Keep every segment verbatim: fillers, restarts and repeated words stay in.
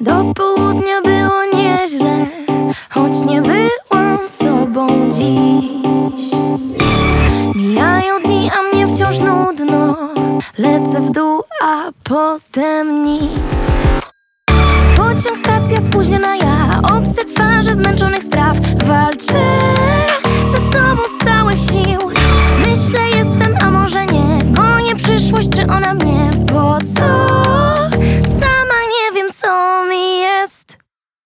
Do południa było nieźle, choć nie byłam sobą dziś. Mijają dni, a mnie wciąż nudno. Lecę w dół, a potem nic. Pociąg, stacja, spóźniona ja. Obce twarze zmęczonych spraw. Walczę ze sobą z całych sił. Myślę, jestem, a może nie. Gonię przyszłość, czy ona mnie? Po co? Sama nie wiem, co mi jest.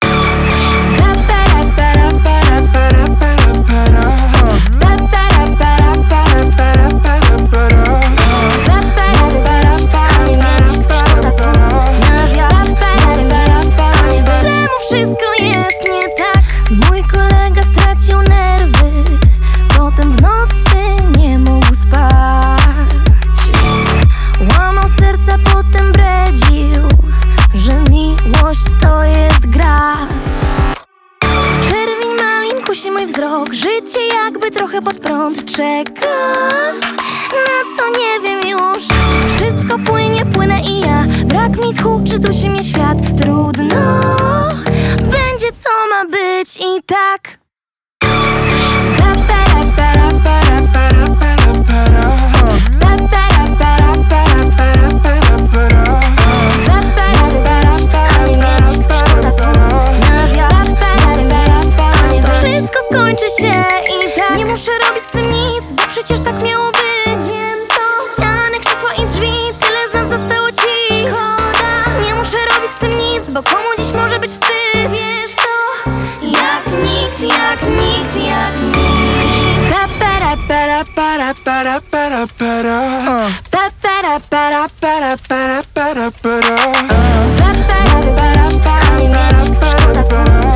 Czemu wszystko jest nie tak? Mój kolega stracił nerwy, potem w nocy nie mógł spać. Łamał serca, potem bredził, że miłość to jest gra. Czerwień malin kusi mój wzrok. Życie jakby trochę pod prąd czeka, na co nie wiem już. Wszystko płynie, płynę i ja. Brak mi tchu, czy dusi mnie świat. Trudno, będzie co ma być i tak. Wszystko skończy się i tak. Nie muszę robić z tym nic, bo przecież tak miało być. Ściany, krzesła i drzwi, tyle z nas zostało ci. Nie muszę robić z tym nic, bo komu dziś może być wstyd. Wiesz to, jak nikt, jak nikt, jak nikt. Para para para para para para. Para para para para para para. Para para para para.